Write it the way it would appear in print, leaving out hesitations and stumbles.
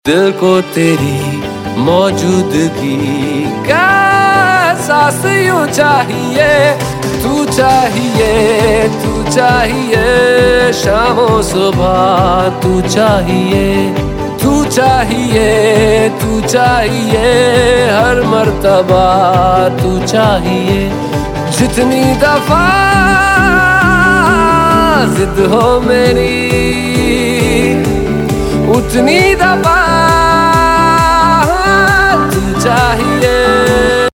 दिल को तेरी मौजूदगी का एहसास यूं चाहिए। तू चाहिए, तू चाहिए, शामों सुबह तू चाहिए। तू चाहिए, तू चाहिए, हर मर्तबा तू चाहिए। जितनी दफा जिद हो मेरी, उतनी दफा